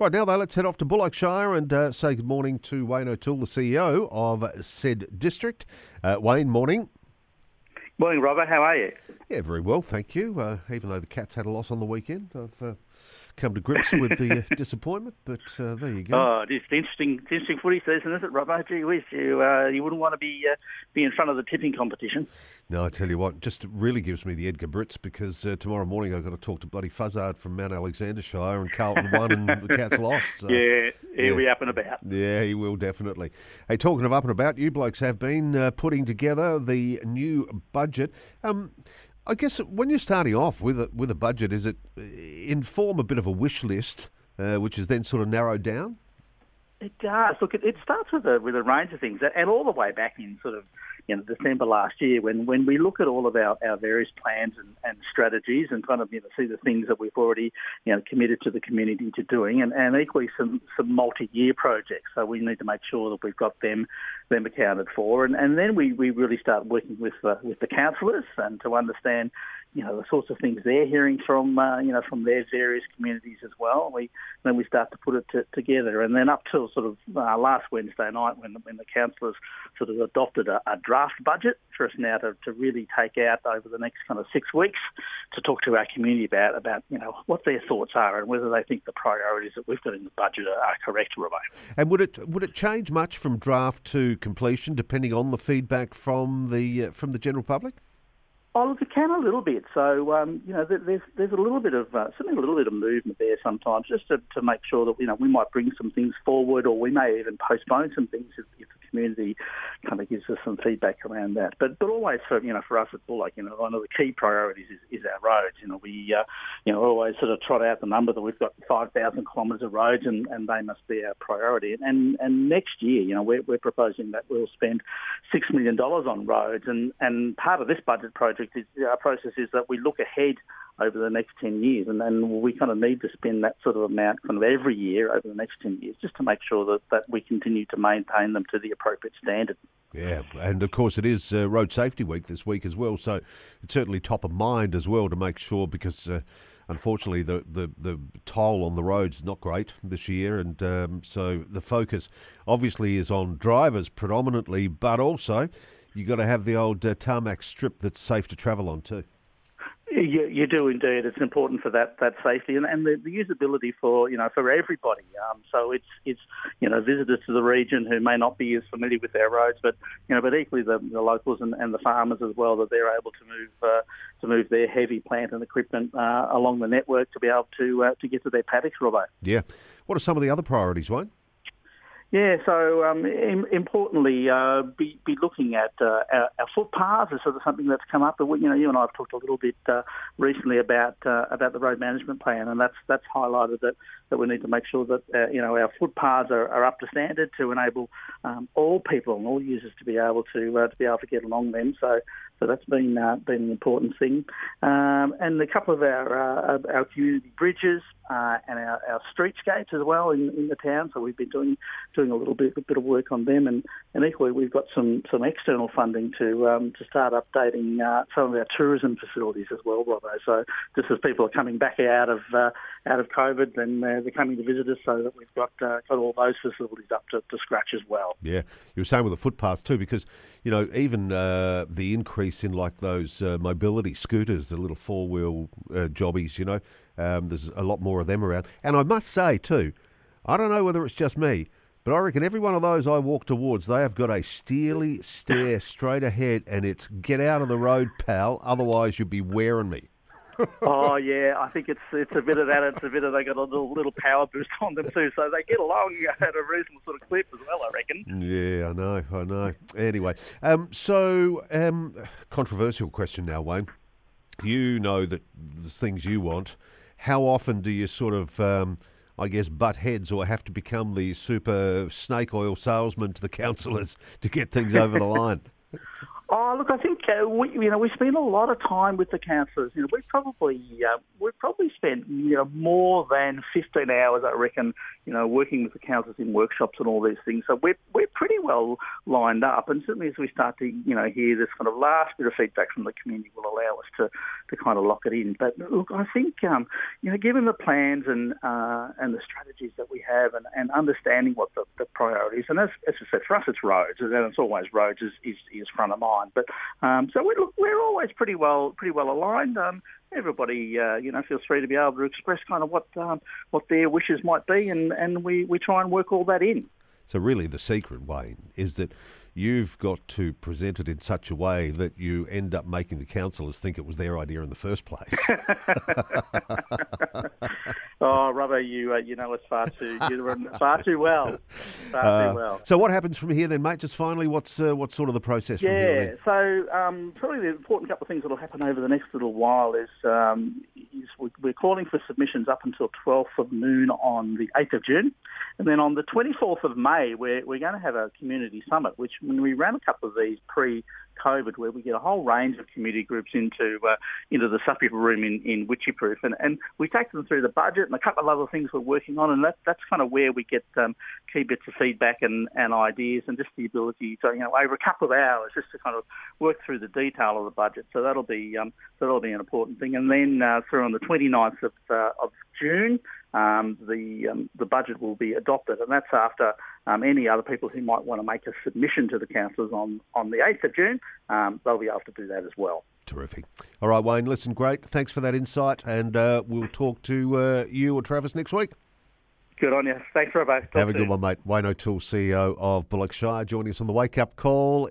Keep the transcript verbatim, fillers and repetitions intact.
Right, now though, let's head off to Bullockshire and uh, say good morning to Wayne O'Toole, the C E O of said district. Uh, Wayne, morning. Morning, Robert. How are you? Yeah, very well, thank you. Uh, even though the Cats had a loss on the weekend, I've uh, come to grips with the uh, disappointment, but uh, there you go. Oh, it's interesting, it's interesting footy season, isn't it, Robert? Gee whiz, you, uh, you wouldn't want to be uh, be in front of the tipping competition. No, I tell you what, just really gives me the Edgar Brits because uh, tomorrow morning I've got to talk to bloody Fuzzard from Mount Alexandershire and Carlton won and the Cats lost. So, yeah, he'll yeah. be up and about. Yeah, he will definitely. Hey, talking of up and about, you blokes have been uh, putting together the new budget. Um, I guess when you're starting off with a, with a budget, is it inform a bit of a wish list, uh, which is then sort of narrowed down? It does. Look, it, it starts with a with a range of things, and all the way back in sort of you know December last year, when, when we look at all of our, our various plans and, and strategies, and kind of you know see the things that we've already you know committed to the community to doing, and, and equally some, some multi-year projects. So we need to make sure that we've got them them accounted for, and, and then we, we really start working with the, with the councillors and to understand you know the sorts of things they're hearing from uh, you know from their various communities as well. We then we start to put it t- together, and then up till sort of uh, last Wednesday night when when the councillors sort of adopted a, a draft budget for us now to, to really take out over the next kind of six weeks to talk to our community about about you know what their thoughts are and whether they think the priorities that we've got in the budget are, are correct, Robert. And would it would it change much from draft to completion depending on the feedback from the uh, from the general public? Oh, look, it can a little bit. So, um, you know, there's there's a little bit of, uh, certainly a little bit of movement there sometimes, just to, to make sure that, you know, we might bring some things forward, or we may even postpone some things if, if the community kind of gives us some feedback around that. But but always for, you know, for us at Bullock, you know, one of the key priorities is, is our roads. You know, we, uh, you know, always sort of trot out the number that we've got five thousand kilometres of roads, and, and they must be our priority. And and next year, you know, we're, we're proposing that we'll spend six million dollars on roads, and, and part of this budget project Is, our process is that we look ahead over the next ten years, and then we kind of need to spend that sort of amount kind of every year over the next ten years just to make sure that, that we continue to maintain them to the appropriate standard. Yeah, and of course it is uh, Road Safety Week this week as well, so it's certainly top of mind as well to make sure, because uh, unfortunately the, the, the toll on the roads is not great this year, and um, so the focus obviously is on drivers predominantly, but also you got to have the old uh, tarmac strip that's safe to travel on too. You, you do indeed. It's important for that, that safety and, and the, the usability for you know for everybody. Um, so it's it's you know visitors to the region who may not be as familiar with our roads, but you know but equally the, the locals and, and the farmers as well, that they're able to move uh, to move their heavy plant and equipment uh, along the network to be able to uh, to get to their paddocks, Robbo. Yeah. What are some of the other priorities, Wayne? Yeah, so um, im- importantly, uh, be, be looking at uh, our, our footpaths is sort of something that's come up. But you know, you and I have talked a little bit uh, recently about uh, about the road management plan, and that's that's highlighted that, that we need to make sure that uh, you know our footpaths are, are up to standard to enable um, all people and all users to be able to uh, to be able to get along them. So. So that's been uh, been an important thing, um, and a couple of our uh, our community bridges uh, and our, our streetscapes as well in, in the town. So we've been doing doing a little bit a bit of work on them, and, and equally we've got some, some external funding to um, to start updating uh, some of our tourism facilities as well, Robbo. So just as people are coming back out of uh, out of COVID, then uh, they're coming to visit us, so that we've got uh, got all those facilities up to, to scratch as well. Yeah, you were saying with the footpaths too, because you know even uh, the increase in like those uh, mobility scooters, the little four-wheel uh, jobbies, you know, um, there's a lot more of them around. And I must say too, I don't know whether it's just me, but I reckon every one of those I walk towards, they have got a steely stare straight ahead, and it's get out of the road, pal, otherwise you'll be wearing me. Oh yeah, I think it's it's a bit of that. It's a bit of they got a little little power boost on them too, so they get along at a reasonable sort of clip as well, I reckon. Yeah, I know, I know. Anyway, um, so um, controversial question now, Wayne. You know that there's things you want. How often do you sort of, um, I guess, butt heads or have to become the super snake oil salesman to the councillors to get things over the line? Oh, look, I think uh, we, you know, we spend a lot of time with the councillors. You know, we probably uh, we probably spent you know more than fifteen hours, I reckon, you know, working with the councillors in workshops and all these things. So we're we're pretty well lined up, and certainly as we start to you know hear this kind of last bit of feedback from the community, will allow us to, to kind of lock it in. But look, I think um, you know, given the plans and uh, and the strategies that we have, and, and understanding what the, the priorities, and as, as I said, for us it's roads, and it's always roads is, is, is front of mind. But um, so we look, we're always pretty well pretty well aligned. Um, everybody uh, you know feels free to be able to express kind of what um, what their wishes might be, and, and we, we try and work all that in. So really the secret, Wayne, is that you've got to present it in such a way that you end up making the councillors think it was their idea in the first place. Oh, Rubber, you uh, you know us far too you run far too well, far uh, too well. So what happens from here then, mate? Just finally, what's uh, what's sort of the process? Yeah, from here so um, probably the important couple of things that will happen over the next little while is, um, is we're calling for submissions up until twelfth of noon on the eighth of June, and then on the twenty-fourth of May we're we're going to have a community summit, which when we ran a couple of these pre-COVID, where we get a whole range of community groups into uh, into the subject room in, in Wycheproof, and, and we take them through the budget and a couple of other things we're working on, and that, that's kind of where we get um, key bits of feedback and, and ideas, and just the ability to, you know, over a couple of hours just to kind of work through the detail of the budget. So that'll be um, so that'll be an important thing. And then uh, through on the twenty-ninth of, uh, of June, um, the um, the budget will be adopted, and that's after um, any other people who might want to make a submission to the councillors on, on the eighth of June, um, they'll be able to do that as well. Terrific. All right, Wayne, listen, great. Thanks for that insight, and uh, we'll talk to uh, you or Travis next week. Good on you. Thanks, Robo. Have a good one, mate. Wayne O'Toole, C E O of Bullock Shire, joining us on the Wake Up Call.